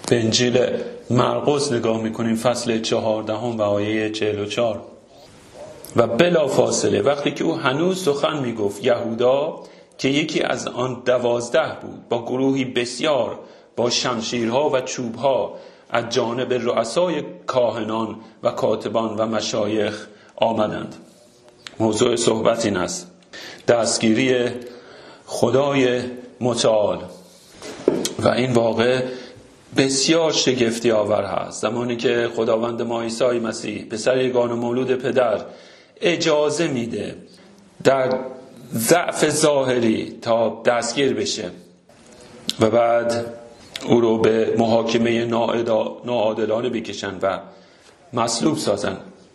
به انجیل مرقس نگاه میکنیم فصل 14 و آیه 44. و بلا فاصله وقتی که او هنوز سخن میگفت، یهودا که یکی از آن 12 بود با گروهی بسیار با شمشیرها و چوبها از جانب رؤسای کاهنان و کاتبان و مشایخ آمدند. موضوع صحبت این است: دستگیری خدای متعال. و این واقع بسیار شگفتی آور هست. زمانی که خداوند ما عیسی مسیح پسر یگانه مولود پدر اجازه میده در ضعف ظاهری تا دستگیر بشه و بعد او رو به محاکمه ناعادلانه بکشن و مصلوب سازن.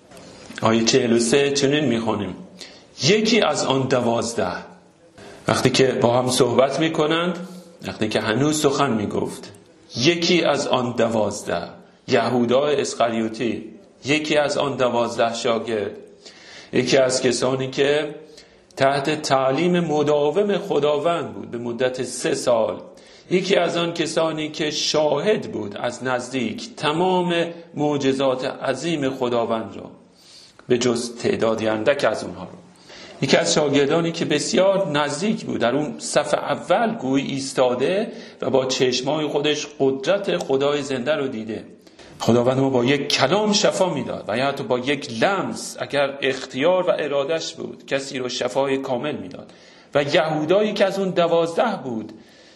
آیه 43 چنین میخونیم: یکی از آن 12 وقتی که با هم صحبت میکنند، وقتی که هنوز سخن میگفت، یکی از آن 12 یهودا اسخریوطی، یکی از آن 12 شاگرد، یکی از کسانی که تحت تعلیم مداوم خداوند بود به مدت 3 سال، یکی از آن کسانی که شاهد بود از نزدیک تمام معجزات عظیم خداوند را، به جز تعدادی اندک از اونها رو، یکی از شاگردانی که بسیار نزدیک بود، در اون صف اول گویی ایستاده و با چشمای خودش قدرت خدای زنده رو دیده. خداوند ما با یک کلام شفا میداد و یا حتی با یک لمس اگر اختیار و ارادش بود کسی رو شفای کامل میداد. و یهودایی که از اون 12 بود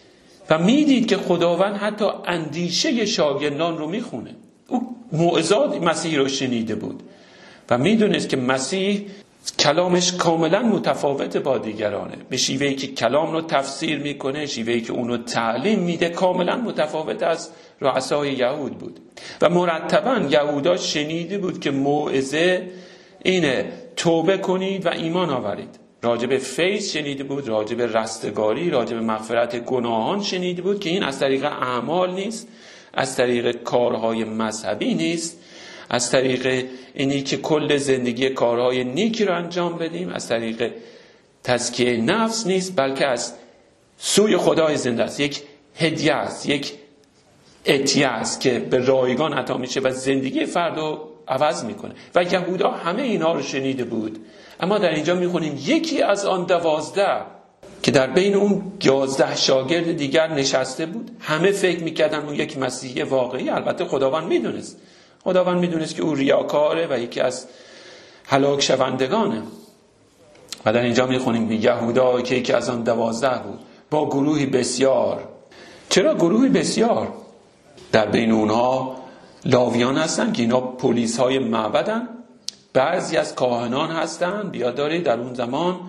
و میدید که خداوند حتی اندیشه شاگردان رو میخونه. او موعظات مسیح رو شنیده بود و میدونست که مسیح کلامش کاملا متفاوت با دیگرانه. به شیوهی که کلام رو تفسیر میکنه، شیوهی که اونو تعلیم میده کاملا متفاوت از رؤسای یهود بود. و مرتبا یهودا شنیده بود که موعظه اینه توبه کنید و ایمان آورید. راجب فیض شنیده بود، راجب رستگاری، راجب مغفرت گناهان شنیده بود که این از طریق اعمال نیست، از طریق کارهای مذهبی نیست، از طریق اینی که کل زندگی کارهای نیکی رو انجام بدیم، از طریق تزکیه نفس نیست، بلکه از سوی خدای زنده است. یک هدیه است، یک عطیه است که به رایگان عطا میشه و زندگی فرد رو عوض میکنه. و یهودا همه اینا رو شنیده بود. اما در اینجا میخونیم یکی از آن 12 که در بین اون 11 شاگرد دیگر نشسته بود. همه فکر میکردن اون یک مسیحی واقعی. البته خداوند میدونست که او ریاکاره و یکی از هلاک شوندگانه. و در اینجا میخونیم یهودا که یکی از آن 12 بود با گروهی بسیار. چرا گروهی بسیار؟ در بین اونها لاویان هستن که اینا پلیس های معبدن، بعضی از کاهنان هستن. بیاد دارید در اون زمان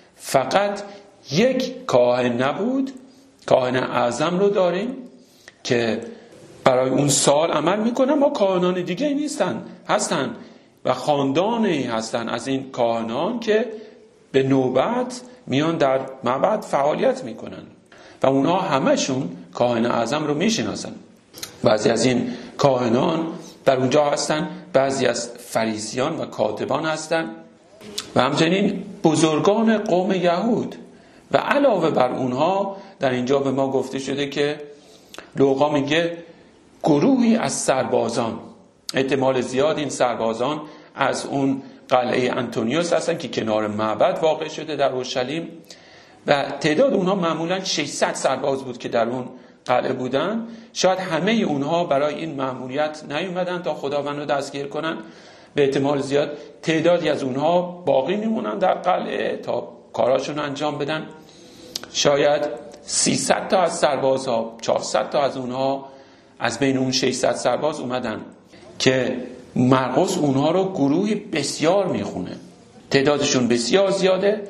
فقط یک کاهن نبود، کاهن اعظم رو داریم که برای اون سال عمل میکنن. ما کاهنان دیگه هستن و خاندانی هستن از این کاهنان که به نوبت میان در معبد فعالیت میکنن و اونها همشون کاهن اعظم رو میشناسن. بعضی از این کاهنان در اونجا هستن، بعضی از فریسیان و کاتبان هستن و همچنین بزرگان قوم یهود. و علاوه بر اونها در اینجا به ما گفته شده که لوقا میگه گروهی از سربازان. احتمال زیاد این سربازان از اون قلعه انتونیوس هستن که کنار معبد واقع شده در اورشلیم و تعداد اونها معمولا 600 سرباز بود که در اون قلعه بودن. شاید همه اونها برای این مأموریت نیومدن تا خداوند رو دستگیر کنن. به احتمال زیاد تعدادی از اونها باقی میمونن در قلعه تا کاراشون انجام بدن. شاید 300 تا از سربازها، 400 تا از اونها از بین اون 600 سرباز اومدن که مرقس اونها رو گروهی بسیار میخونه. تعدادشون بسیار زیاده.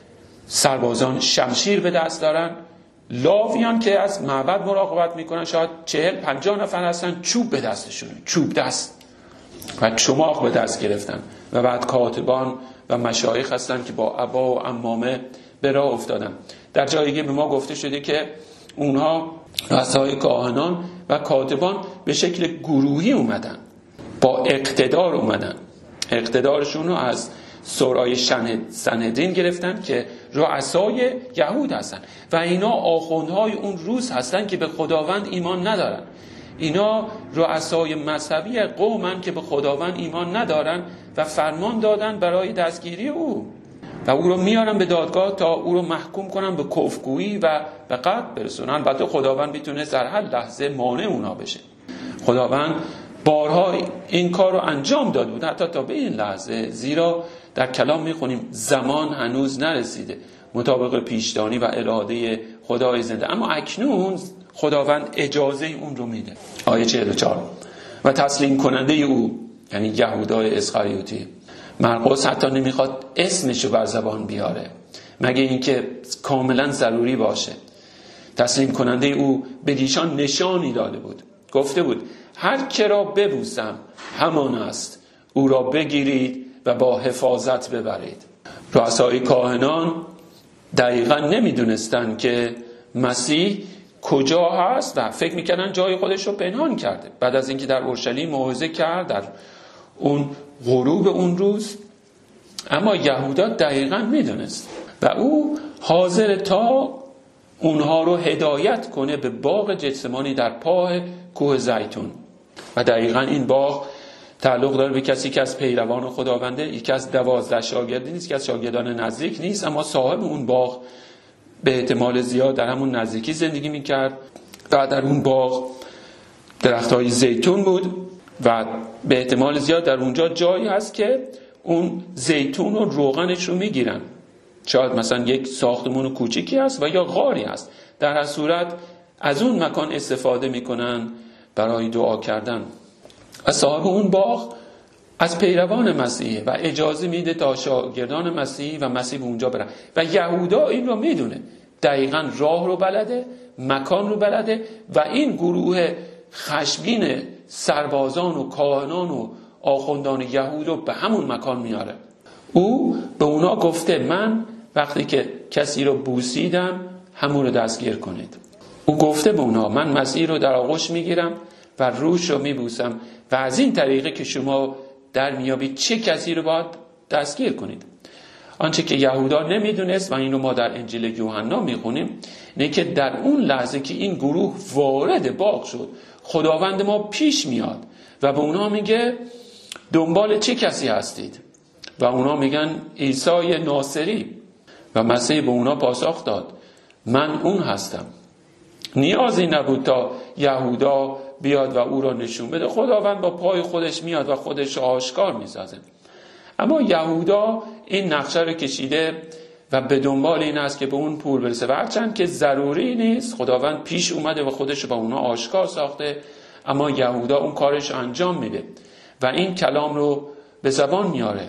سربازان شمشیر به دست دارن. لاویان که از معبد مراقبت میکنن شاید 40-50 نفر هستن، چوب به دستشون، چوب دست و چماق به دست گرفتن. و بعد کاتبان و مشایخ هستن که با عبا و عمامه به راه افتادن. در جایی به ما گفته شده که اونها رؤسای کاهنان و کاتبان به شکل گروهی اومدن، با اقتدار اومدن. اقتدارشون رو از سرای سنهدرین گرفتن که رؤسای یهود هستن و اینا آخوندهای اون روز هستن که به خداوند ایمان ندارن. اینا رؤسای مذهبی قومن که به خداوند ایمان ندارن و فرمان دادن برای دستگیری او و او رو میارن به دادگاه تا او رو محکوم کنن به کفرگویی و به قتل برسونن. البته خداوند میتونه در هر لحظه مانع اونا بشه. خداوند بارها این کار رو انجام داده بود حتی تا به این لحظه، زیرا در کلام میخونیم زمان هنوز نرسیده مطابق پیشدانی و اراده خدای زنده، اما اکنون خداوند اجازه اون رو میده. آیه 44 و تسلیم کننده او یعنی یهودای اسخریوطی، مرقس حتی نمیخواد اسمشو بر زبان بیاره مگه اینکه کاملا ضروری باشه. تسلیم کننده او به ایشان نشانی داده بود، گفته بود هر که را ببوسم همان است، او را بگیرید و با حفاظت ببرید. رؤسای کاهنان دقیقا نمیدونستن که مسیح کجا هست و فکر میکردن جای خودش رو پنهان کرده. بعد از اینکه در اورشلیم موعظه کرد در اون غروب اون روز، اما یهودا دقیقا میدونست و او حاضر تا اونها رو هدایت کنه به باغ گتسمانی در پای کوه زیتون. و دقیقا این باغ تعلق داره به کسی که از پیروان خداونده، یکی از 12 شاگردی نیست که از شاگردان نزدیک نیست، اما صاحب اون باغ به احتمال زیاد در همون نزدیکی زندگی میکرد و در اون باغ درختهای زیتون بود و به احتمال زیاد در اونجا جایی هست که اون زیتون و روغنش رو میگیرن. شاید مثلا یک ساختمون کوچیکی هست و یا غاری هست، در هر صورت از اون مکان استفاده میکنن برای دعا کردن. و صاحب اون باغ از پیروان مسیح و اجازه میده تا شاگردان مسیح و مسیح به اونجا برن و یهودا این رو میدونه، دقیقاً راه رو بلده، مکان رو بلده و این گروه خشمگین سربازان و کاهنان و آخوندان یهود رو به همون مکان میاره. او به اونا گفته من وقتی که کسی رو بوسیدم همون رو دستگیر کنید. او گفته به اونا من مسیح رو در آغوش میگیرم و روش رو میبوسم و از این طریقه که شما در میابید چه کسی رو باید دستگیر کنید. آنچه که یهودا نمیدونست و این رو ما در انجیل یوحنا میخونیم اینه که در اون لحظه که این گروه وارد باغ شد خداوند ما پیش میاد و به اونا میگه دنبال چه کسی هستید و اونا میگن عیسی ناصری و مسیح به اونا پاسخ داد من اون هستم. نیازی نبود تا یهودا بیاد و او را نشون بده، خداوند با پای خودش میاد و خودش آشکار میسازه. اما یهودا این نقشه رو کشیده و به دنبال این است که به اون پول برسه و هرچند که ضروری نیست خداوند پیش اومده و خودش رو با اونا آشکار ساخته، اما یهودا اون کارش انجام میده و این کلام رو به زبان میاره.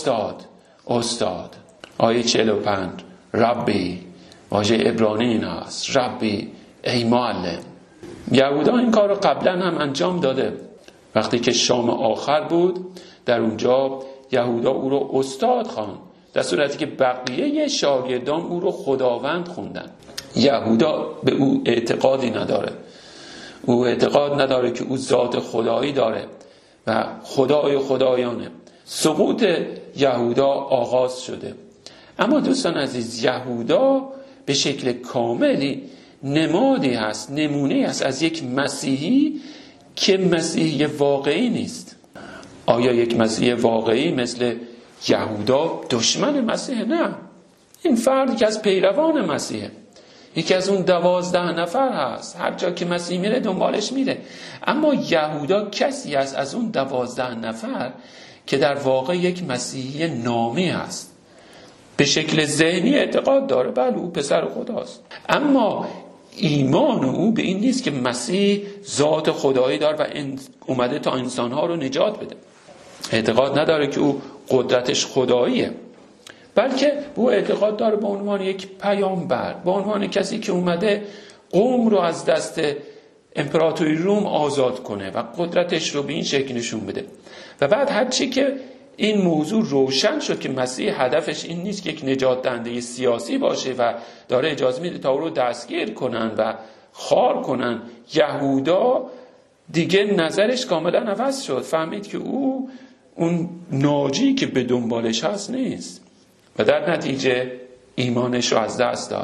استاد. آیه 45 ربی، واژه عبرانی این هست، ربی ای معلم. یهودا این کار رو قبلا هم انجام داده. وقتی که شام آخر بود در اونجا یهودا او رو استاد خواند، در صورتی که بقیه شاگردان او رو خداوند خوندن. یهودا به او اعتقادی نداره، او اعتقاد نداره که او ذات خدایی داره و خدای خدایانه. سقوط یهودا آغاز شده. اما دوستان عزیز، یهودا به شکل کاملی نمادی هست، نمونه هست از یک مسیحی که مسیحی واقعی نیست. آیا یک مسیحی واقعی مثل یهودا دشمن مسیح؟ نه، این فردی که از پیروان مسیحه، یکی از اون 12 نفر هست، هر جا که مسیح میره دنبالش میره. اما یهودا کسی است از اون 12 نفر که در واقع یک مسیحی نامی هست. به شکل ذهنی اعتقاد داره بله او پسر خداست، اما ایمان او به این نیست که مسیح ذات خدایی داره و اومده تا انسانها رو نجات بده. اعتقاد نداره که او قدرتش خداییه، بلکه او اعتقاد داره به عنوان یک پیامبر، به عنوان کسی که اومده قوم رو از دست امپراتوری روم آزاد کنه و قدرتش رو به این شکل نشون بده. و بعد هرچی که این موضوع روشن شد که مسیح هدفش این نیست که یک نجات دهنده سیاسی باشه و داره اجازه میده تا او رو دستگیر کنن و خار کنن، یهودا دیگه نظرش کاملا عوض شد. فهمید که او اون ناجی که به دنبالش هست نیست و در نتیجه ایمانش رو از دست داد.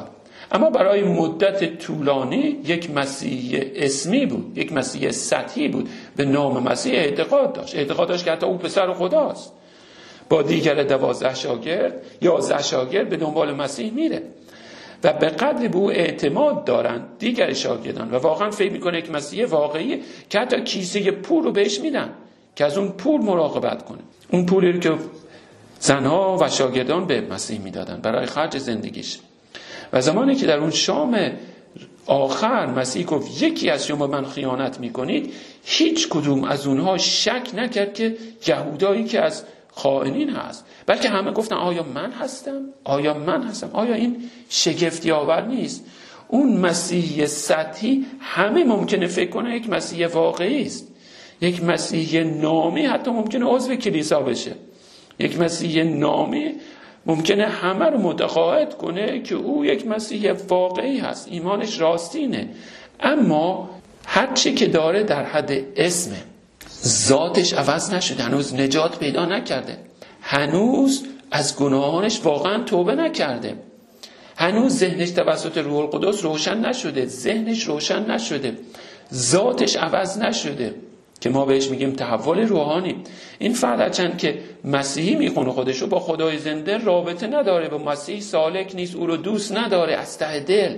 اما برای مدت طولانی یک مسیح اسمی بود، یک مسیح سطحی بود، به نام مسیح اعتقاد داشت که حتی او پسر خداست. با دیگر 12 شاگرد 11 شاگرد به دنبال مسیح میره و به قدر به او اعتماد دارن دیگر شاگردان و واقعا فکر میکنه که مسیح واقعی که حتی کیسه پول رو بهش میدن که از اون پول مراقبت کنه، اون پولی رو که زنها و شاگردان به مسیح میدادن برای خرج زندگیش. و زمانی که در اون شام آخر مسیح گفت یکی از شما من خیانت میکنید، هیچ کدوم از اونها شک نکرد که یهودایی که از خائنین هست، بلکه همه گفتن آیا من هستم؟ آیا این شگفتی آور نیست؟ اون مسیح سطحی همه ممکنه فکر کنه یک مسیح واقعی است، یک مسیح نامی حتی ممکنه عضو کلیسا بشه، یک مسیح نامی ممکنه همه رو متقاعد کنه که او یک مسیح واقعی هست، ایمانش راستینه، اما هر چی که داره در حد اسمه، ذاتش عوض نشده، هنوز نجات پیدا نکرده، هنوز از گناهانش واقعا توبه نکرده، هنوز ذهنش توسط روح القدس روشن نشده، ذهنش روشن نشده، ذاتش عوض نشده که ما بهش میگیم تحول روحانی. این فرد چند که مسیحی میخونه خودشو با خدای زنده رابطه نداره، با مسیح سالک نیست، او رو دوست نداره از ته دل،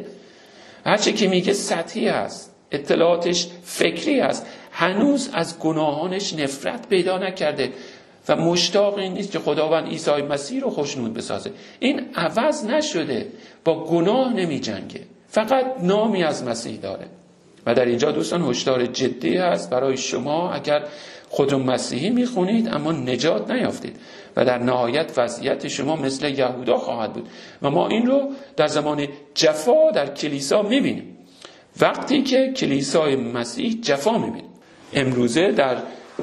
هرچه که میگه سطحی است، اطلاعاتش فکری است، هنوز از گناهانش نفرت پیدا نکرده و مشتاق این نیست که خداوند عیسی مسیح رو خوشنود بسازه. این عوض نشده، با گناه نمی جنگه، فقط نامی از مسیح داره. و در اینجا دوستان هشدار جدی هست برای شما اگر خود رو مسیحی میخونید اما نجات نیافتید و در نهایت وضعیت شما مثل یهودا خواهد بود. و ما این رو در زمان جفا در کلیسا میبینیم، وقتی که کلیسای مسیح جفا میبینیم. امروزه در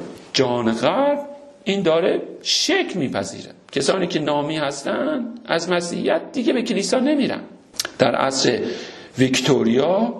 جهان غرب این داره شکل میپذیره، کسانی که نامی هستن از مسیحیت دیگه به کلیسا نمیرن. در عصر ویکتوریا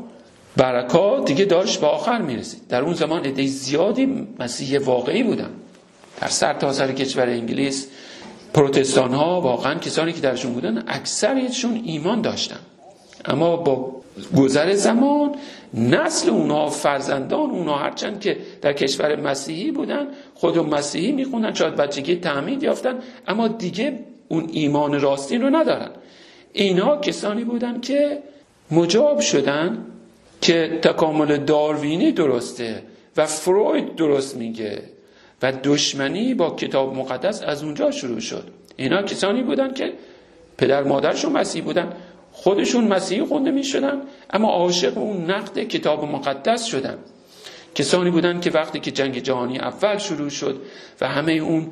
برکات دیگه داشت به آخر میرسید. در اون زمان عده زیادی مسیح واقعی بودن در سرتاسر کشور انگلیس. پروتستان ها واقعا کسانی که درشون بودن اکثریتشون ایمان داشتن، اما با گذر زمان نسل اونا، فرزندان اونا، هرچند که در کشور مسیحی بودن خودم مسیحی میخوندن، شاید بچگی تعمید یافتن، اما دیگه اون ایمان راستین رو ندارن. اینا کسانی بودن که مجاب شدن که تکامل داروینی درسته و فروید درست میگه و دشمنی با کتاب مقدس از اونجا شروع شد. اینا کسانی بودن که پدر مادرشون مسیحی بودن، خودشون مسیحی خونده میشدن، اما عاشق اون نقد کتاب مقدس شدن. کسانی بودن که وقتی که جنگ جهانی اول شروع شد و همه اون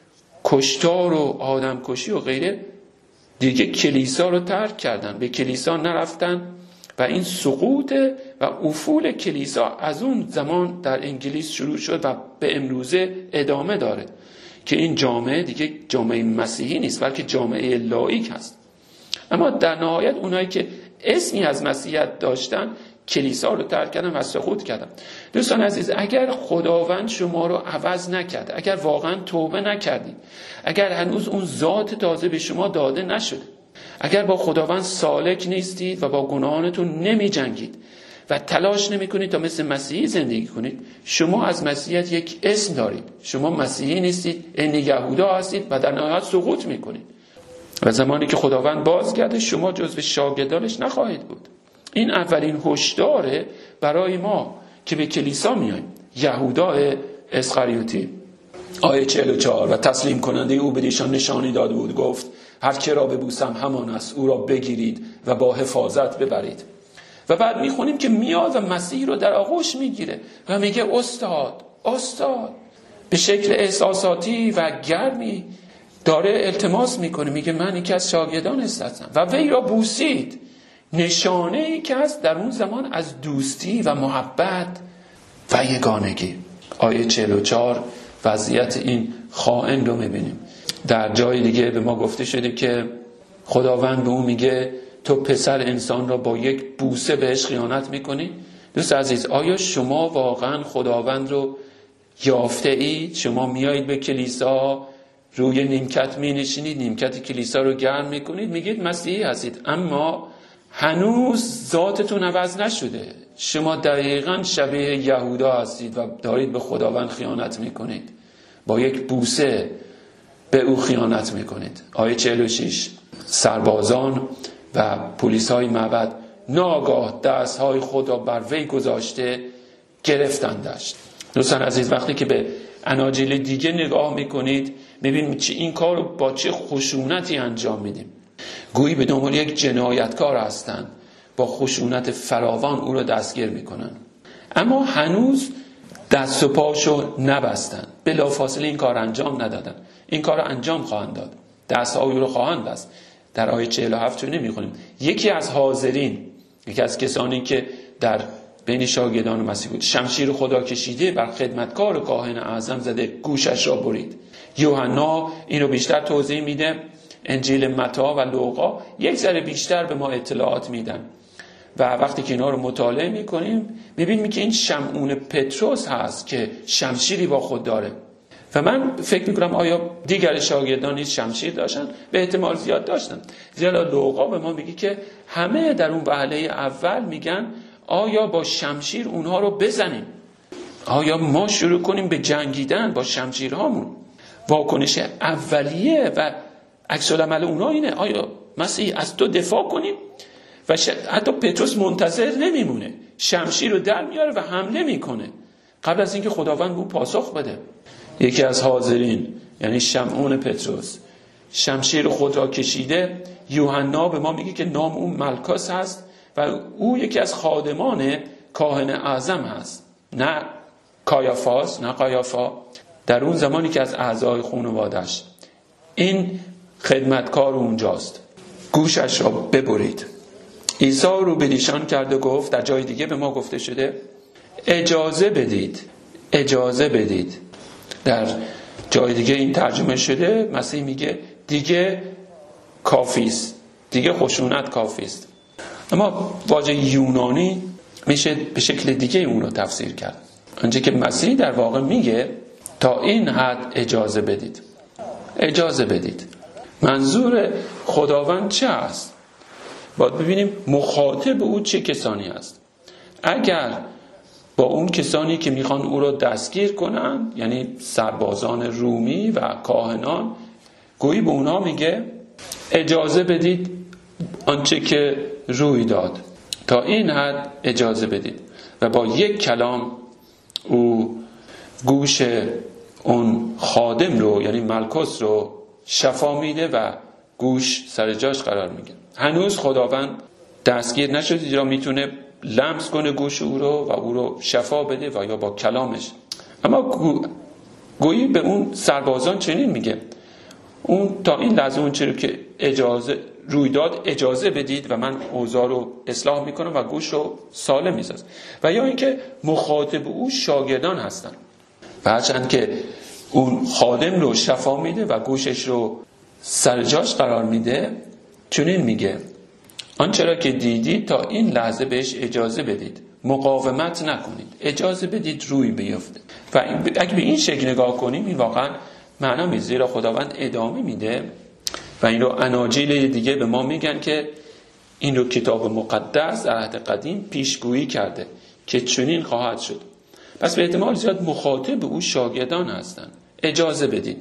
کشتار و آدمکشی و غیره، دیگه کلیسا رو ترک کردن، به کلیسا نرفتن و این سقوط و افول کلیسا از اون زمان در انگلیس شروع شد و به امروزه ادامه داره که این جامعه دیگه جامعه مسیحی نیست بلکه جامعه لاییک هست. اما در نهایت اونایی که اسمی از مسیحیت داشتن کلیسا رو ترک کردن و سقوط کردن. دوستان عزیز، اگر خداوند شما رو عوض نکرد، اگر واقعا توبه نکردید، اگر هنوز اون ذات تازه به شما داده نشده، اگر با خداوند سالک نیستید و با گناهانتون نمی جنگید و تلاش نمی کنید تا مثل مسیحی زندگی کنید، شما از مسیحیت یک اسم دارید، شما مسیحی نیستید، این یهودا هستید و در نهایت سقوط می کنید و زمانی که خداوند بازگرده شما جزو شاگردانش نخواهید بود. این اولین هشداره برای ما که به کلیسا میایم. یهودا اسخریوطی آیه 44 و تسلیم کننده او بدیشان نشانی داده بود، گفت هر که را ببوسم همان است، او را بگیرید و با حفاظت ببرید. و بعد میخونیم که میاد و مسیح رو در آغوش میگیره و میگه استاد به شکل احساساتی و گرمی داره التماس میکنه، میگه من یکی از شاگردان هستم و وی را بوسید. نشانه ای که هست در اون زمان از دوستی و محبت و یگانگی. آیه 44 وضعیت این خائن رو میبینیم. در جای دیگه به ما گفته شده که خداوند به اون میگه تو پسر انسان را با یک بوسه بهش خیانت میکنی. دوست عزیز، آیا شما واقعا خداوند رو یافته اید؟ شما میایید به کلیسا، روی نیمکت می نشینید، نیمکت کلیسا رو گرم میکنید، میگید مسیحی هستید، اما هنوز ذاتتون عوض نشده. شما دقیقاً شبیه یهودا هستید و دارید به خداوند خیانت میکنید. با یک بوسه به او خیانت میکنید. آیه 46: سربازان و پلیس‌های معبد ناگاه دست‌های خود را بر وی گذاشته گرفتندش. دوستان عزیز، وقتی که به اناجیل دیگه نگاه میکنید میبینید چه این کار رو با چه خشونتی انجام میدیم. گویی به دنبال یک جنایتکار هستند، با خشونت فراوان او را دستگیر میکنن، اما هنوز دست و پاشو نبستن. بلافاصله این کار انجام ندادن. این کار رو انجام خواهند داد. دست او رو خواهند بست. در آیه 47 چون نمیخونیم یکی از حاضرین، یکی از کسانی که در بین شاگردان مسیح بود، شمشیر خدا کشیده بر خدمتکار کاهن اعظم زده گوشش را برید. یوحنا اینو بیشتر توضیح میده. انجیل متی و لوقا یک ذره بیشتر به ما اطلاعات میدن و وقتی که اینا رو مطالعه میکنیم میبینیم که این شمعون پتروس هست که شمشیری با خود داره. و من فکر میکنم آیا دیگر شاگردان نیز شمشیر داشتن؟ به احتمال زیاد داشتن، زیرا لوقا به ما میگه که همه در اون وهله اول میگن آیا با شمشیر اونها رو بزنیم؟ آیا ما شروع کنیم به جنگیدن با شمشیرهامون؟ واکنش اولیه و عکس العمل اونها اینه. آیا مسیح از تو دفاع کنیم؟ و حتی پتروس منتظر نمیمونه، شمشیر رو در میاره و حمله میکنه قبل از اینکه خداوند اون پاسخ بده. یکی از حاضرین یعنی شمعون پتروس شمشیر خود را کشیده. یوحنا به ما میگه که نام اون ملکاس هست و او یکی از خادمان کاهن اعظم هست، نه کایافاس، نه قیافا، در اون زمانی که از اعضای خانواده‌اش. این خدمتکار اونجاست. گوشش را ببرید. عیسی رو به ایشان کرده گفت، در جای دیگه به ما گفته شده اجازه بدید، اجازه بدید. در جای دیگه این ترجمه شده مسیح میگه دیگه کافیست، دیگه خشونت کافیست. اما واژه یونانی میشه به شکل دیگه اون رو تفسیر کرد. آنچه که مسیح در واقع میگه تا این حد اجازه بدید. اجازه بدید. منظور خداوند چه است؟ باید ببینیم مخاطب او چه کسانی است. اگر با اون کسانی که میخوان او را دستگیر کنن، یعنی سربازان رومی و کاهنان، گویی به اونا میگه اجازه بدید آنچه که روی داد، تا این حد اجازه بدید. و با یک کلام او گوش اون خادم رو یعنی ملکوس رو شفا میده و گوش سر جاش قرار میگه. هنوز خداوند دستگیر نشد، زیرا میتونه لمس کنه گوش او رو و او رو شفا بده و یا با کلامش. اما گویی به اون سربازان چنین میگه اون تا این لحظه اون چیزی که اجازه روی داد اجازه بدید و من اوضاع رو اصلاح میکنم و گوش رو سالم میسازم. و یا اینکه مخاطب او شاگردان هستن و هرچند که اون خادم رو شفا میده و گوشش رو سر جاش قرار میده، چنین میگه آنچه را که دیدید تا این لحظه بهش اجازه بدید، مقاومت نکنید، اجازه بدید روی بیفته. و اگه به این شکل نگاه کنیم این واقعا معنا میده، زیرا خداوند ادامه میده و این رو اناجیل دیگه به ما میگن که این رو کتاب مقدس در عهد قدیم پیشگویی کرده که چنین خواهد شد. پس به احتمال زیاد مخاطب او شاگردان هستند. اجازه بدید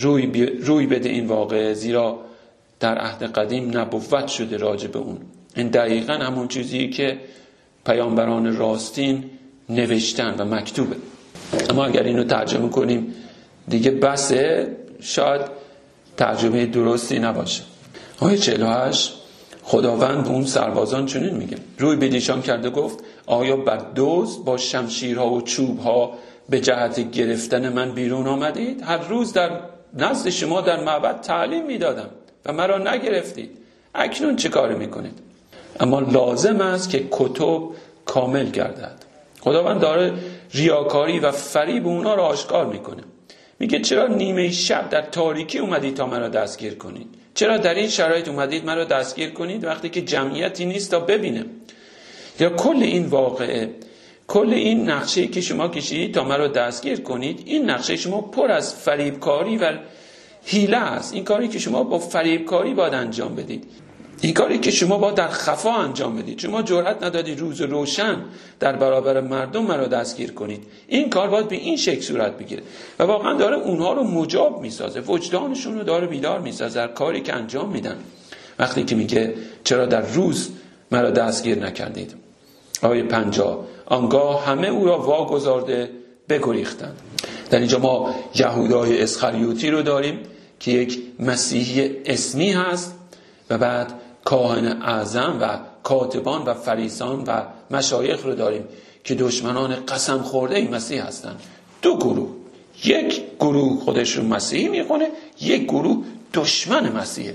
روی بده این واقعه، زیرا در عهد قدیم نبوت شده راجع به اون. این دقیقاً همون چیزی که پیامبران راستین نوشتن و مکتوبه. اما اگر اینو ترجمه کنیم دیگه بسه، شاید ترجمه درستی نباشه. آیه 48 خداوند به اون سربازان چنین میگه روی بدیشان کرده گفت آیا بر دزد با شمشیرها و چوبها به جهت گرفتن من بیرون آمدید؟ هر روز در نزد شما در معبد تعلیم میدادم و مرا نگرفتید. اکنون چه کار میکنید؟ اما لازم است که کتب کامل گردد. خداوند داره ریاکاری و فریب اونا رو آشکار میکنه. میگه چرا نیمه شب در تاریکی اومدید تا مرا دستگیر کنید؟ چرا در این شرایط اومدید مرا دستگیر کنید وقتی که جمعیتی نیست تا ببینه؟ یا کل این واقعه، کل این نقشه‌ای که شما کشیدید تا مرا دستگیر کنید، این نقشه شما پر از فریبکاری و حیله است. این کاری که شما با فریبکاری باید انجام بدید. این کاری که شما با در خفا انجام بدید. شما جرأت ندادید روز روشن در برابر مردم مرا دستگیر کنید. این کار باید به این شکل صورت بگیره و واقعا داره اونها رو مجاب میسازه، وجدانشون رو داره بیدار میسازه در کاری که انجام میدن. وقتی که میگه چرا در روز مرا دستگیر نکردید. آیه 50 آنگاه همه او را واگذارده بگریختند. در اینجا ما یهودای اسخریوطی رو داریم که یک مسیحی اسمی هست و بعد کاهن اعظم و کاتبان و فریسان و مشایخ رو داریم که دشمنان قسم خورده این مسیح هستند. دو گروه، یک گروه خودش رو مسیحی میخونه، یک گروه دشمن مسیحه.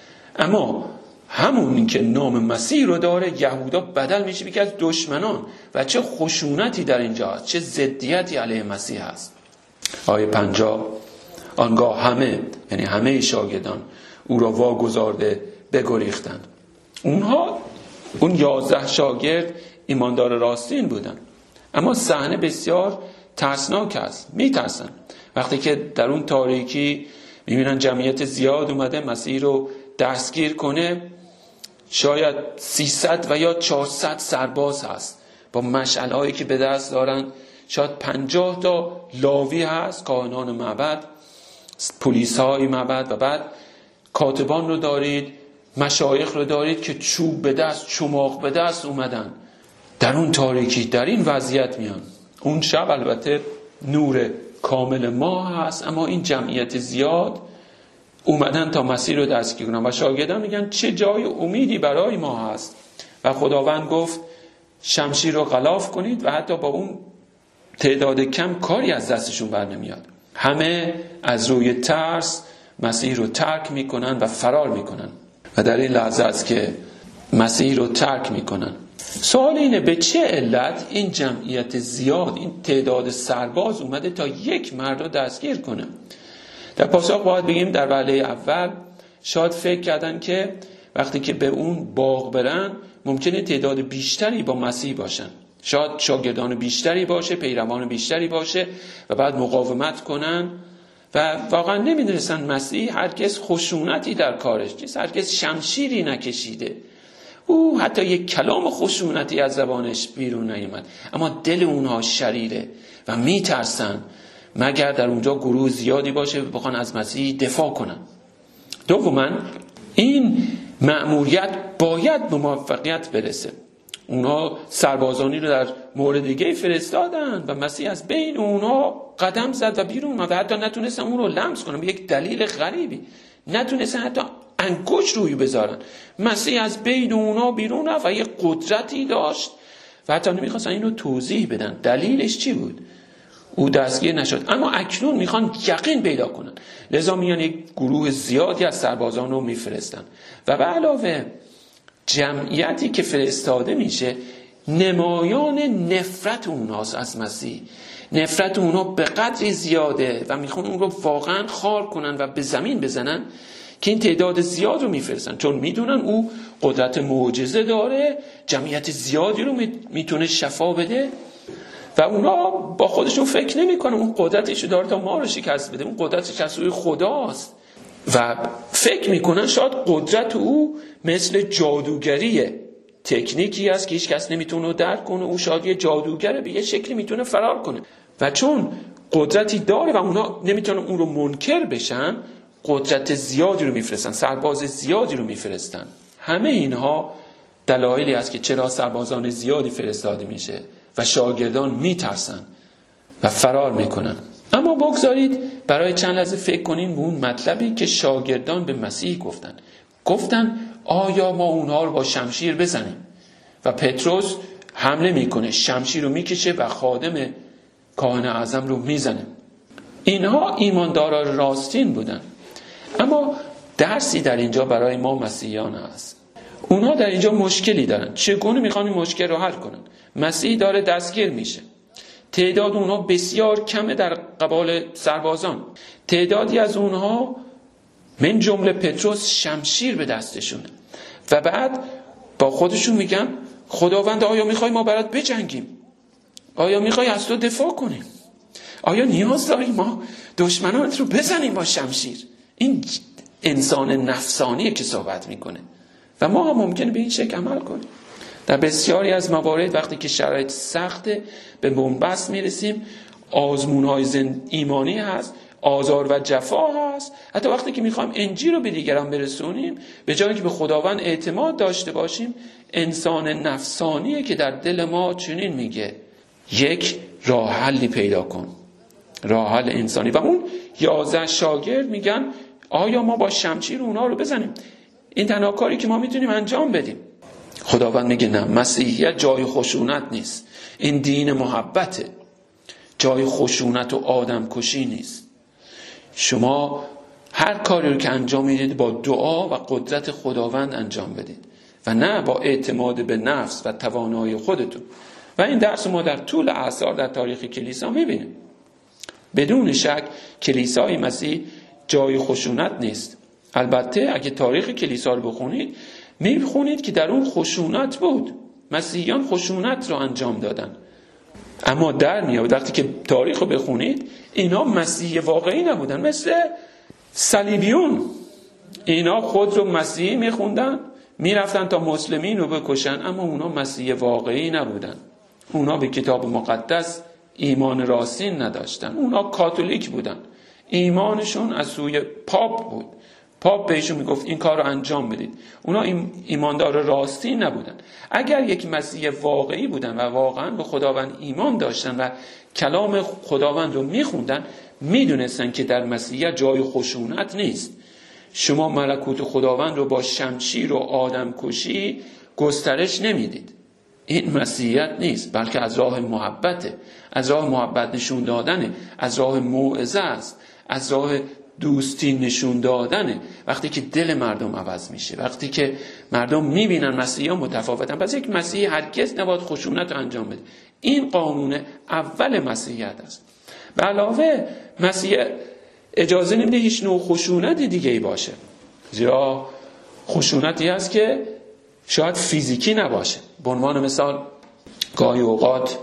اما همون که نام مسیح رو داره یهودا بدل میشه که از دشمنان و چه خشونتی در اینجا هست، چه ضدیتی علیه مسیح هست. آیه 50 آنگاه همه، یعنی همه شاگردان او را واگذارده بگریختند. اونها اون 11 شاگرد ایماندار راستین بودن، اما صحنه بسیار ترسناک است. میترسن وقتی که در اون تاریکی میبینن جمعیت زیاد اومده مسیح رو دستگیر کنه. شاید 300 و یا 400 سرباز هست با مشعل‌هایی که به دست دارن. شاید 50 تا لاوی هست، کاهنان معبد، پلیس‌های معبد، و بعد کاتبان رو دارید، مشایخ رو دارید که چوب به دست، چماق به دست اومدن در اون تاریکی، در این وضعیت میان. اون شب البته نور کامل ماه هست، اما این جمعیت زیاد اومدن تا مسیح رو دستگیر کنن و شاگردان میگن چه جای امیدی برای ما هست. و خداوند گفت شمشیر رو غلاف کنید و حتی با اون تعداد کم کاری از دستشون بر نمیاد. همه از روی ترس مسیح رو ترک میکنن و فرار میکنن و در این لحظه است که مسیح رو ترک میکنن. سوال اینه به چه علت این جمعیت زیاد، این تعداد سرباز اومده تا یک مرد رو دستگیر کنه؟ در پاسخ باید بگیم در وهله اول شاید فکر کردن که وقتی که به اون باغ برن ممکنه تعداد بیشتری با مسیح باشن، شاید شاگردان بیشتری باشه، پیروان بیشتری باشه و بعد مقاومت کنن و واقعا نمیدونستن مسیح هرگز خشونتی در کارش نیست، هرگز شمشیری نکشیده، او حتی یک کلام خشونتی از زبانش بیرون نیامد، اما دل اونها شریره و میترسن مگر در اونجا گروه زیادی باشه و بخوان از مسیح دفاع کنن. دوما این مأموریت باید به موفقیت برسه. اونها سربازانی رو در مورد دیگه فرستادن و مسیح از بین اونها قدم زد و بیرون اومد و حتی نتونستن اون رو لمس کنن. به یک دلیل غریبی نتونستن حتی انگشت روی بذارن. مسیح از بین اونها بیرون رفت و یک قدرتی داشت و حتی نمیخواستن اینو توضیح بدن دلیلش چی بود. او دستگیر نشد، اما اکنون میخوان یقین پیدا کنن، لذا میان یک گروه زیادی از سربازان رو میفرستن و به علاوه جمعیتی که فرستاده میشه نمایان نفرت اونهاست از مسیح. نفرت اونها به قدری زیاده و میخوان اون رو واقعا خار کنن و به زمین بزنن که این تعداد زیاد رو میفرستن، چون میدونن او قدرت معجزه داره، جمعیت زیادی رو میتونه شفا بده و اونا با خودشون فکر نمی کنن اون قدرتش داره تا ما رو شکست بده، اون قدرتش از روی خداست و فکر میکنن شاید قدرت او مثل جادوگریه، تکنیکی است که هیچ کس نمیتونه درک کنه، او شاید یه جادوگره، به یه شکلی میتونه فرار کنه و چون قدرتی داره و اونا نمیتونن اون رو منکر بشن، قدرت زیادی رو میفرستن، سرباز زیادی رو میفرستن. همه اینها دلایلی است که چرا سربازان زیادی فرستاده میشه و شاگردان میترسن و فرار میکنن. اما بگذارید برای چند لحظه فکر کنیم به اون مطلبی که شاگردان به مسیح گفتن آیا ما اونها رو با شمشیر بزنیم؟ و پتروس حمله میکنه، شمشیر رو میکشه و خادم کاهن اعظم رو میزنه. اینها ایمانداران راستین بودن، اما درسی در اینجا برای ما مسیحیان هست. اونها در اینجا مشکلی دارن، چگونه میخوان این مشکل رو حل کنن؟ مسیح داره دستگیر میشه، تعداد اونها بسیار کمه در قبال سربازان، تعدادی از اونها من جمله پتروس شمشیر به دستشونه و بعد با خودشون میگن خداوند آیا میخوای ما برات بجنگیم؟ آیا میخوای از تو دفاع کنیم؟ آیا نیاز داریم ما دشمنانت رو بزنیم با شمشیر؟ این انسان نفسانیه که صحبت میکنه و ما هم ممکنه به این شکل عمل کنیم. در بسیاری از موارد وقتی که شرایط سخته به بنبست میرسیم، آزمون‌های ایمانی هست، آزار و جفا هست. حتی وقتی که میخوایم انجیل رو به دیگران برسونیم، به جایی که به خداوند اعتماد داشته باشیم، انسان نفسانیه که در دل ما چنین میگه یک راه حلی پیدا کن، راه حل انسانی. و اون 11 شاگرد میگن آیا ما با شمشیر اونا رو بزنیم؟ این تنها کاری که ما میتونیم انجام بدیم. خداوند میگه نه، مسیحیت جای خشونت نیست، این دین محبته، جای خشونت و آدم کشی نیست. شما هر کاری رو که انجام میدید با دعا و قدرت خداوند انجام بدید و نه با اعتماد به نفس و توانایی خودتون. و این درس ما در طول اعصار در تاریخ کلیسا میبینیم. بدون شک کلیسای مسیح جای خشونت نیست. البته اگه تاریخ کلیسا رو بخونید میخونید که در اون خشونت بود، مسیحیان خشونت رو انجام دادن. اما در میاد وقتی که تاریخ رو بخونید اینا مسیحی واقعی نبودن، مثل صلیبیون. اینا خود رو مسیحی میخوندن، میرفتن تا مسلمین رو بکشن، اما اونا مسیحی واقعی نبودن. اونا به کتاب مقدس ایمان راستین نداشتن، اونا کاتولیک بودن، ایمانشون از سوی پاپ بود. پاپ بهشون میگفت این کار رو انجام بدید. اونا ایماندار راستین نبودن. اگر یک مسیح واقعی بودن و واقعا به خداوند ایمان داشتن و کلام خداوند رو میخوندن، میدونستن که در مسیحیت جای خشونت نیست. شما ملکوت خداوند رو با شمشیر و آدم کشی گسترش نمیدید. این مسیحیت نیست، بلکه از راه محبته، از راه محبت نشون دادنه، از راه موعظه است، از راه دوستی نشون دادنه. وقتی که دل مردم عوض میشه، وقتی که مردم میبینن مسیحیان متفاوتن، پس یک مسیحی هرگز نباید خشونت رو انجام بده. این قانون اول مسیحیت است. به علاوه مسیح اجازه نمیده هیچ نوع خشونت دیگه ای باشه، زیرا خشونتی هست که شاید فیزیکی نباشه. به عنوان مثال گاهی اوقات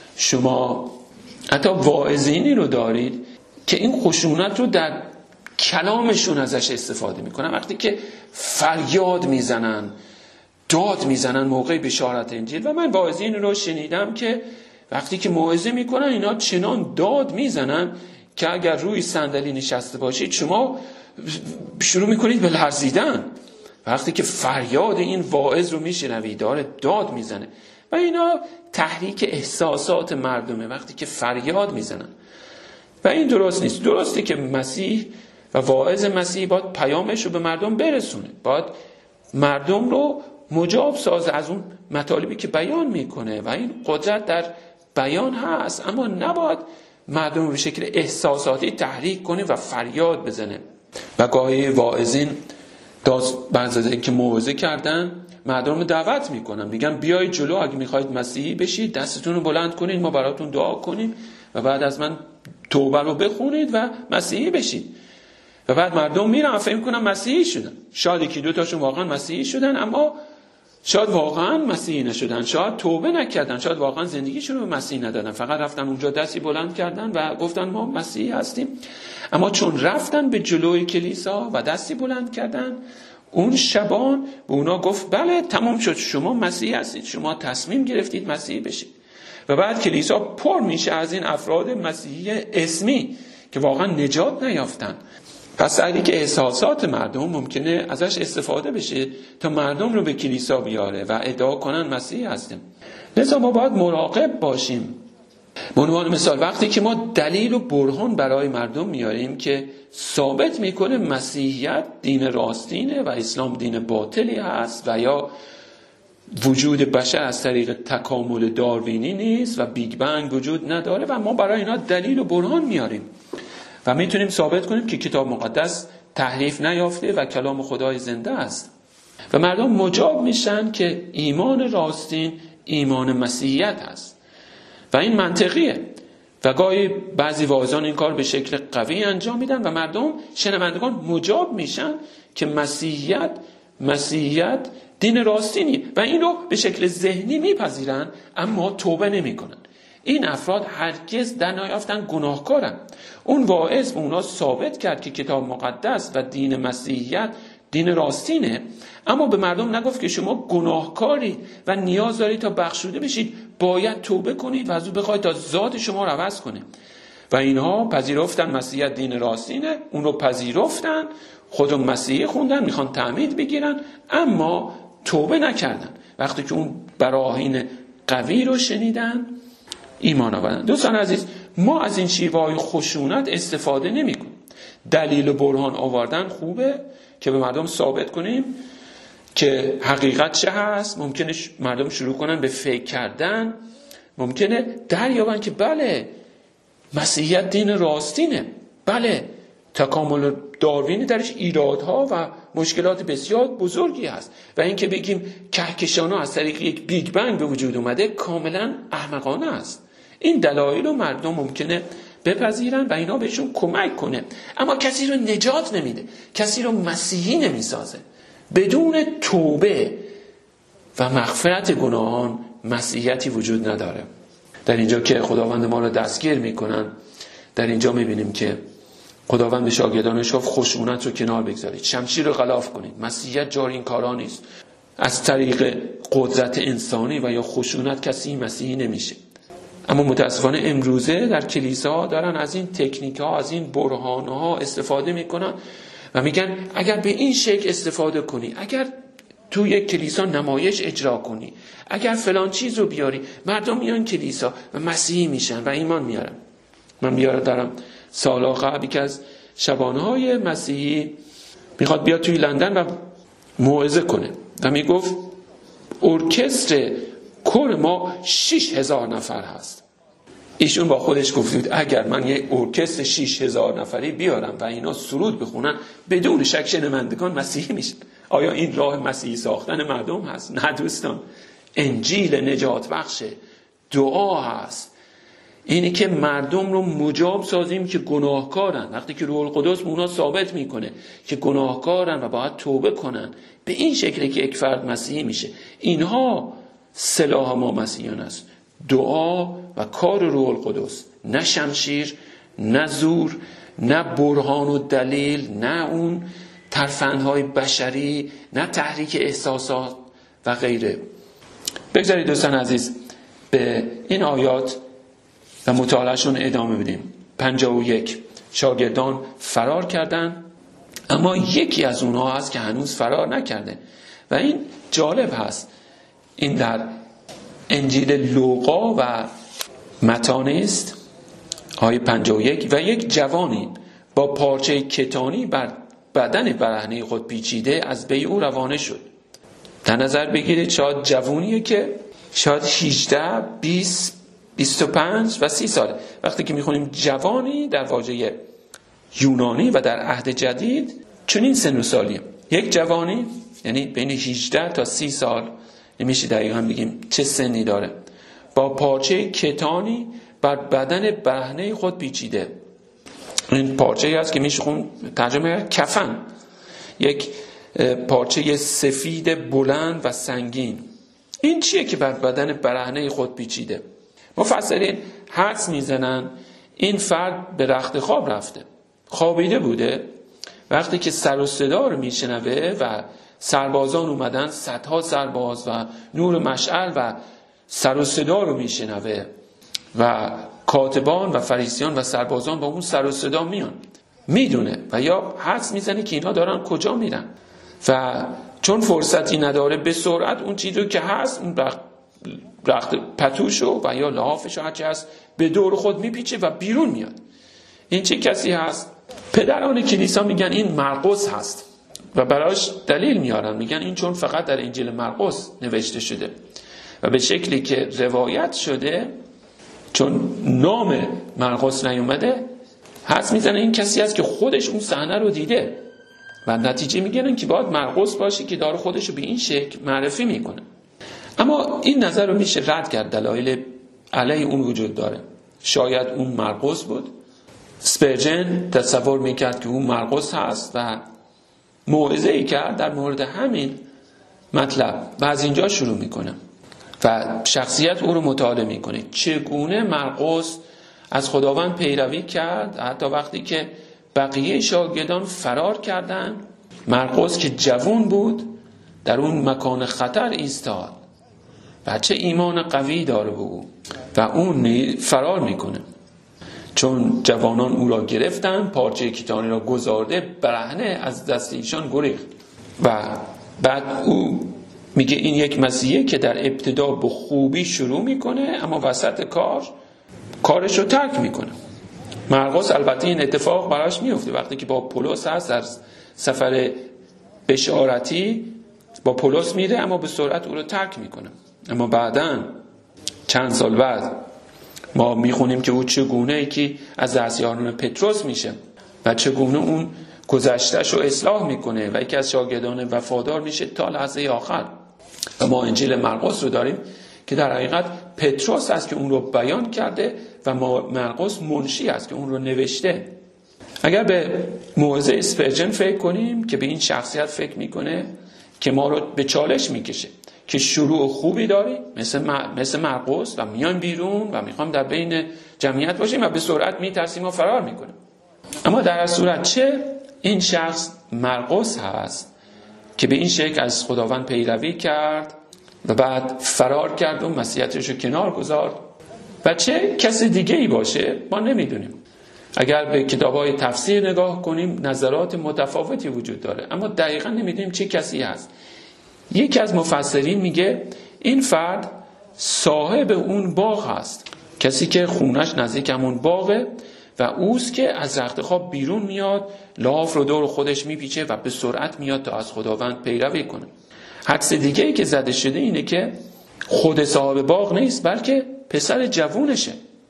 شما حتی واعظینی رو دارید که این خشونت رو در کلامشون ازش استفاده میکنن. وقتی که فریاد میزنن، داد میزنن موقع بشارت انجیل، و من واعظین رو شنیدم که وقتی که موعظه میکنن اینا چنان داد میزنن که اگر روی صندلی نشسته باشید شما شروع میکنید به لرزیدن. وقتی که فریاد این واعظ رو میشنوید داره داد میزنه، و اینا تحریک احساسات مردمه وقتی که فریاد میزنن. و این درست نیست. درسته که مسیح و واعظ مسیح باید پیامش رو به مردم برسونه، باید مردم رو مجاب سازه از اون مطالبی که بیان میکنه و این قدرت در بیان هست، اما نباید مردم رو به شکل احساساتی تحریک کنه و فریاد بزنه. و گاهی واعظین بعد از اینکه موعظه کردن مردم رو دعوت میکنن، میگن بیایید جلو، اگه میخواید مسیحی بشید دستتون رو بلند کنید، ما براتون دعا کنیم و بعد از من توبه رو بخونید و مسیحی بشید. و بعد مردم میرن فکر میکنن مسیحی شدن. شاید یکی دو تاشون واقعا مسیحی شدن، اما شاید واقعا مسیحی نشدن، شاید توبه نکردن، شاید واقعا زندگیشون رو به مسیح ندادن، فقط رفتن اونجا دستی بلند کردن و گفتن ما مسیحی هستیم. اما چون رفتن به جلوی کلیسا و دستی بلند کردن، اون شبان به اونا گفت بله تمام شد، شما مسیحی هستید، شما تصمیم گرفتید مسیحی بشید. و بعد کلیسا پر میشه از این افراد مسیحی اسمی که واقعا نجات نیافتن. پس اگه که احساسات مردم ممکنه ازش استفاده بشه تا مردم رو به کلیسا بیاره و ادعا کنن مسیحی هستیم. لذا ما باید مراقب باشیم. به عنوان مثال وقتی که ما دلیل و برهان برای مردم میاریم که ثابت میکنه مسیحیت دین راستینه و اسلام دین باطلی هست و یا وجود بشر از طریق تکامل داروینی نیست و بیگ بنگ وجود نداره، و ما برای اینا دلیل و برهان میاریم و میتونیم ثابت کنیم که کتاب مقدس تحریف نیافته و کلام خدای زنده است، و مردم مجاب میشن که ایمان راستین ایمان مسیحیت است. و این منطقیه. و گاهی بعضی واعظان این کار به شکل قوی انجام میدن و مردم شنوندگان مجاب میشن که مسیحیت دین راستینی و این رو به شکل ذهنی میپذیرن، اما توبه نمیکنن. این افراد هرگز در نیافتن گناهکارن. اون واعظ به اونا ثابت کرد که کتاب مقدس و دین مسیحیت دین راستینه، اما به مردم نگفت که شما گناهکاری و نیاز دارید تا بخشوده بشید، باید توبه کنید و از او بخواید تا ذات شما رو عوض کنه. و اینها پذیرفتن مسیحیت دین راستینه، اونو پذیرفتن، خودم مسیحی خوندن، میخوان تعمید بگیرن، اما توبه نکردن. وقتی که اون براهین قوی رو شنیدن ایمان آوردن. دوستان عزیز، ما از این شیوه‌های خشونت استفاده نمی‌کنیم. دلیل و برهان آوردن خوبه که به مردم ثابت کنیم که حقیقت چه هست. ممکنه مردم شروع کنن به فکر کردن، ممکنه دریابن که بله مسیحیت دین راستینه، بله تکامل داروینی درش ایرادها و مشکلات بسیار بزرگی هست و اینکه بگیم کهکشان‌ها از طریق یک بیگ بنگ به وجود اومده کاملا احمقانه است. این دلایل رو مردم ممکنه بپذیرن و اینا بهشون کمک کنه، اما کسی رو نجات نمیده، کسی رو مسیحی نمیسازه. بدون توبه و مغفرت گناهان مسیحیتی وجود نداره. در اینجا که خداوند ما رو دستگیر میکنن، در اینجا میبینیم که خداوند به شاگردانش گفت خشونت رو کنار بگذارید، شمشیر رو غلاف کنید. مسیحیت جاری این کارا نیست. از طریق قدرت انسانی و یا خشونت کسی مسیحی نمیشه. اما متاسفانه امروزه در کلیسا دارن از این تکنیک ها، از این برهان ها استفاده میکنن و میگن اگر به این شکل استفاده کنی، اگر تو یک کلیسا نمایش اجرا کنی، اگر فلان چیز رو بیاری، مردم میان کلیسا و مسیحی میشن و ایمان میارن. من دارم سالها قبل که از شبانه‌های مسیحی میخواد بیاد توی لندن و موعظه کنه و میگفت ارکستر کور ما 6000 نفر هست. ایشون با خودش گفت اگر من یک ارکستر 6000 نفری بیارم و اینا سرود بخونن، بدون شک شنوندگان مسیحی میشن. آیا این راه مسیحی ساختن مردم هست؟ نه دوستان، انجیل نجات بخش دعا هست. اینی که مردم رو مجاب سازیم که گناهکارن. وقتی که روح القدس به اونا ثابت میکنه که گناهکارن و باید توبه کنن، به این شکلی که یک فرد مسیحی میشه. اینها سلاح ما مسیحیان است، دعا و کار روح القدس، نه شمشیر، نه زور، نه برهان و دلیل، نه اون ترفندهای بشری، نه تحریک احساسات و غیره. بگذارید دوستان عزیز به این آیات و مطالعهشون ادامه بدیم. 51 شاگردان فرار کردن، اما یکی از اونها هست که هنوز فرار نکرده و این جالب هست. این در انجیل لوقا و متی است، آیه 51. و یک جوانی با پارچه کتانی بر بدن برهنه خود پیچیده از بی او روانه شد. در نظر بگیرید شاید جوونیه که شاید 18 20 25 و 30 ساله. وقتی که میخونیم جوانی در واژه یونانی و در عهد جدید چنین سن و سالیه. یک جوانی یعنی بین 18 تا 30 سال، نمیشه دقیقا بگیم چه سنی داره، با پارچه کتانی بر بدن برهنه خود پیچیده. این پارچه هست که میشه خون ترجمه کفن، یک پارچه سفید بلند و سنگین. این چیه که بر بدن برهنه خود پیچیده؟ مفسرین حدس میزنن این فرد به رخت خواب رفته، خوابیده بوده. وقتی که سر و صدا رو میشنوه و سربازان اومدن، صدها سرباز و نور مشعل و سر و صدا رو میشنوه و کاتبان و فریسیان و سربازان با اون سر و صدا میان، میدونه و یا حدس میزنه که اینا دارن کجا میرن و چون فرصتی نداره به سرعت اون چیزی که هست، اون رخت پتوشو و یا لحافشو هرچی هست به دور خود میپیچه و بیرون میاد. این چه کسی هست؟ پدران کلیسا میگن این مرقس هست و براش دلیل میارن، میگن این چون فقط در انجیل مرقس نوشته شده و به شکلی که روایت شده، چون نام مرقس نیومده، حدس میزنه این کسی هست که خودش اون صحنه رو دیده و نتیجه میگیرن که باید مرقس باشه که داره خودش رو به این شکل معرفی میکنه. اما این نظر رو میشه رد کرد، دلایل علیه اون وجود داره. شاید اون مرقس بود، اسپرجن تصور میکرد که اون مرقس هست و موعظه‌ای کرد در مورد همین مطلب و از اینجا شروع میکنه و شخصیت او رو مطالعه میکنه، چگونه مرقس از خداوند پیروی کرد حتی وقتی که بقیه شاگردان فرار کردن مرقس که جوان بود در اون مکان خطر ایستاد. بچه ایمان قوی داره به او و اون فرار میکنه، چون جوانان او را گرفتن، پارچه کیتانی را گذارده، برهنه از دست ایشان گریخت. و بعد او میگه این یک مسیحیه که در ابتدا به خوبی شروع میکنه اما وسط کارش رو ترک میکنه. مرقس البته این اتفاق براش میفته وقتی که با پولس هست در سفر بشارتی، با پولس میره اما به سرعت او رو ترک میکنه. اما بعداً چند سال بعد ما میخونیم که او چگونه که از دستیاران پتروس میشه و چگونه اون گذشتهش رو اصلاح میکنه و یکی از شاگردان وفادار میشه تا لحظه آخر. و ما انجیل مرقس رو داریم که در حقیقت پتروس است که اون رو بیان کرده و مرقس منشی است که اون رو نوشته. اگر به موعظه اسپرجن فکر کنیم که به این شخصیت فکر میکنه که ما رو به چالش میکشه که شروع خوبی داری مثل مرقس و میان بیرون و میخوام در بین جمعیت باشیم و به سرعت میترسیم و فرار میکنیم. اما در از صورت چه این شخص مرقس هست که به این شکل از خداوند پیروی کرد و بعد فرار کرد و مسیحیتش رو کنار گذارد، و چه کسی دیگه ای باشه ما نمیدونیم. اگر به کتاب‌های تفسیر نگاه کنیم نظرات متفاوتی وجود داره اما دقیقاً نمیدونیم چه کسی هست. یکی از مفسرین میگه این فرد صاحب اون باغ هست، کسی که خونش نزدیک همون باغه و اوست که از رخت خواب بیرون میاد، لاف رو دور خودش میپیچه و به سرعت میاد تا از خداوند پیروی کنه. حدس دیگه ای که زده شده اینه که خود صاحب باغ نیست بلکه پسر جوونشه،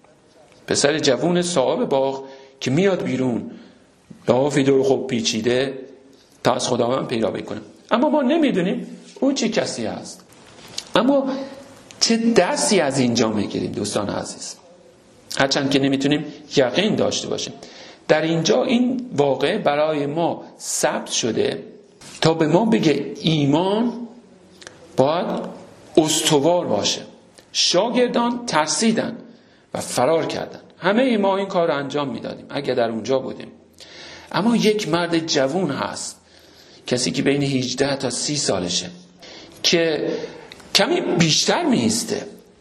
پسر جوون صاحب باغ که میاد بیرون لافی دور خواب پیچیده تا از خداوند پیروی کنه. اما ما نمیدونیم او چه کسی هست. اما چه درسی از اینجا میگیریم دوستان عزیز؟ هرچند که نمیتونیم یقین داشته باشیم، در اینجا این واقعه برای ما ثبت شده تا به ما بگه ایمان باید استوار باشه. شاگردان ترسیدن و فرار کردن. همه ما این کار رو انجام میدادیم اگر در اونجا بودیم. اما یک مرد جوان هست، کسی که بین 18 تا 30 سالشه، که کمی بیشتر میسته،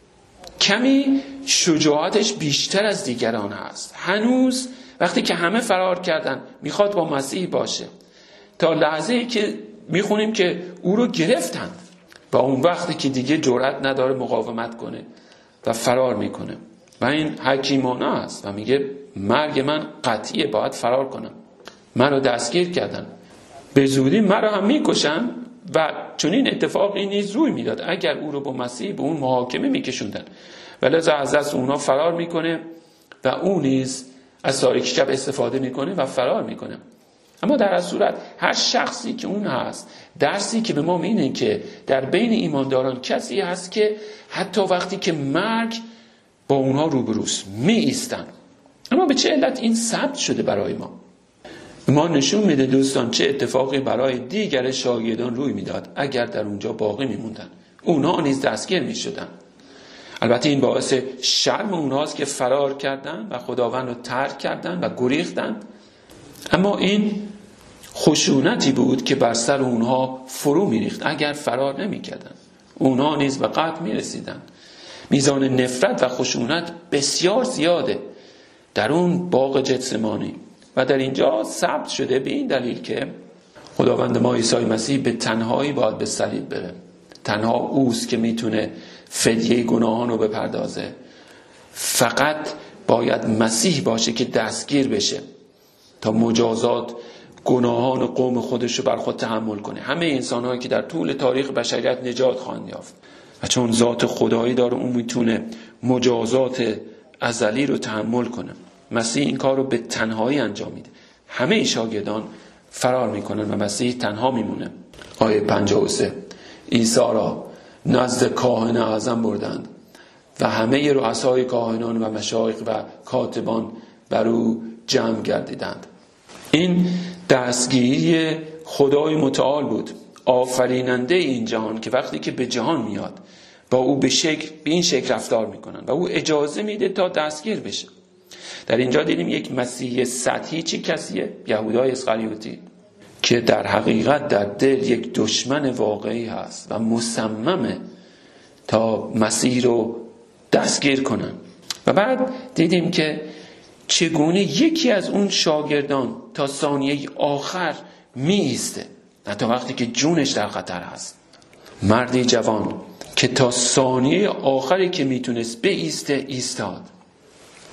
کمی شجاعتش بیشتر از دیگران هست. هنوز وقتی که همه فرار کردن میخواد با مسیح باشه، تا لحظه‌ای که میخونیم که او رو گرفتن و اون وقتی که دیگه جرأت نداره مقاومت کنه و فرار میکنه و این حکیمانه است و میگه مرگ من قطعیه، باید فرار کنم، من رو دستگیر کردن، به زودی من رو هم میکشن. و چون این اتفاقی نیز روی میداد اگر او رو با مسیح به اون محاکمه میکشوندن، ولی از دست اونا فرار میکنه و او نیز از تاریکی شب استفاده میکنه و فرار میکنه. اما در از صورت هر شخصی که اون هست، درسی که به ما میینه که در بین ایمانداران کسی هست که حتی وقتی که مرگ با اونها روبروست می ایستن. اما به چه علت این ثبت شده برای ما نشون میده دوستان چه اتفاقی برای دیگر شاگردان روی میداد اگر در اونجا باقی میموندن. اونها نیز دستگیر میشدن. البته این باعث شرم اونهاست که فرار کردن و خداوند رو ترک کردن و گریختن، اما این خشونتی بود که بر سر اونها فرو میریخت اگر فرار نمیکردن. اونها نیز به قتل میرسیدن. میزان نفرت و خشونت بسیار زیاده در اون باغ گتسمانی و در اینجا ثبت شده به این دلیل که خداوند ما عیسی مسیح به تنهایی باید به صلیب بره. تنها اوست که میتونه فدیه گناهان رو بپردازه. فقط باید مسیح باشه که دستگیر بشه تا مجازات گناهان قوم خودش رو بر خود تحمل کنه. همه انسان‌هایی که در طول تاریخ بشریت نجات خواهند یافت و چون ذات خدایی داره اون میتونه مجازات ازلی رو تحمل کنه. مسیح این کار رو به تنهایی انجام میده. همه شاگردان فرار میکنن و مسیح تنها میمونه. آیه 53 عیسی را نزد کاهن اعظم بردند و همه رؤسای کاهنان و مشایخ و کاتبان بر او جمع گردیدند. این دستگیری خدای متعال بود، آفریننده این جهان، که وقتی که به جهان میاد با او به این شکل رفتار میکنن و او اجازه میده تا دستگیر بشه. در اینجا دیدیم یک مسیح سطحی چه کسیه؟ یهودا اسخریوطی، که در حقیقت در دل یک دشمن واقعی هست و مصممه تا مسیح رو دستگیر کنن. و بعد دیدیم که چگونه یکی از اون شاگردان تا ثانیه آخر می ایسته، حتی وقتی که جونش در خطر هست. مردی جوان که تا ثانیه آخری که میتونست بایسته ایستاد.